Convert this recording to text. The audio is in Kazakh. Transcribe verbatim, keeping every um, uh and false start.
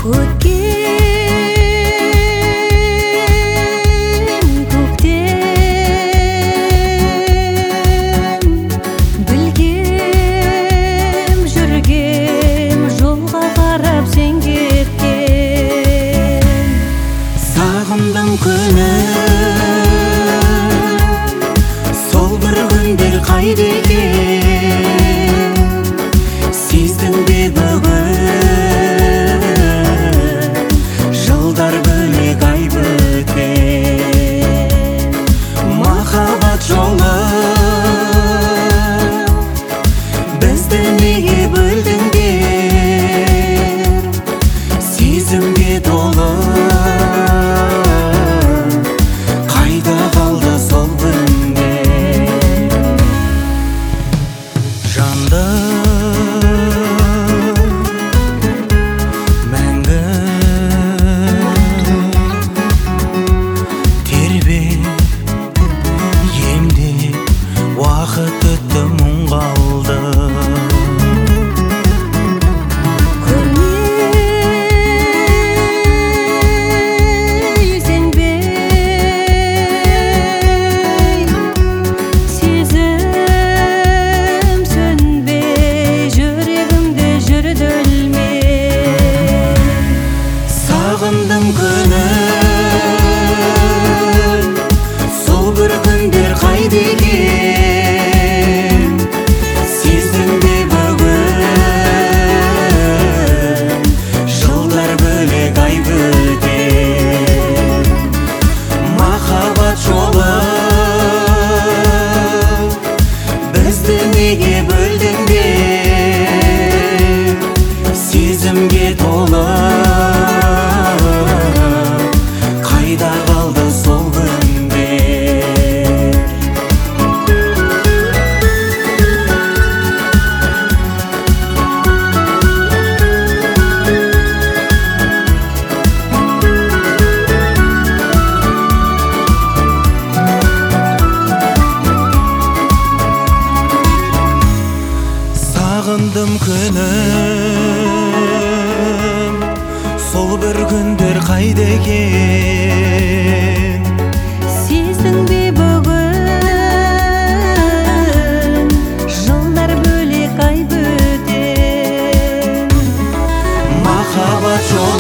Өткен көктем білгем жүргем жолға қарап сен кеткен. Сағындым күнім, сол бір күндер қайда екен? Сездің бе бүгін жылдар бөлек ай біткен? Махаббат жолы бізді неге бөлдіңдер? Сезімге толы қайда қалды сол күндер? Жанды мәңгі тербеп емдеп уақыт өтті мұң қалды. Сағындым күнім, сол бір күндер қайда екен? Сездің бе бүгін жылдар бөлек ай біткен? Махаббат жолы бізді неге бөлдіңдер? Сезімге толы қайда қалды сол күндер? Сағындым күнім, сол бір күндер қайда екен? Сездің бе бүгін жылдар бөлек ай біткен? Махаббат жолы